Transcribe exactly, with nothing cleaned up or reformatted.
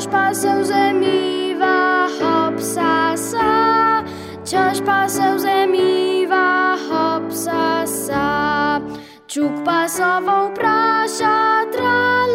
čož pa se vzemiva, hop sa sa, čož pa se vzemiva, hop sa sa. Čuk pa sovou práša, tra